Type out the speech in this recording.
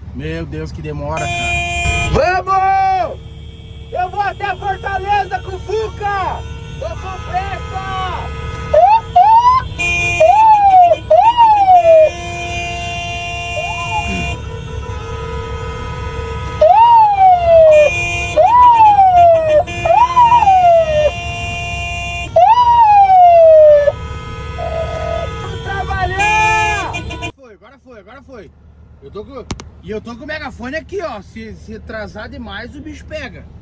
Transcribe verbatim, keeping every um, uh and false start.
Meu Deus, que demora, cara. Vamos! Eu vou até Fortaleza com o Fuca! Tô com pressa! Vamos trabalhar! Foi, agora foi, agora foi. Eu tô com... E eu tô com o megafone aqui, ó. Se, se atrasar demais, o bicho pega.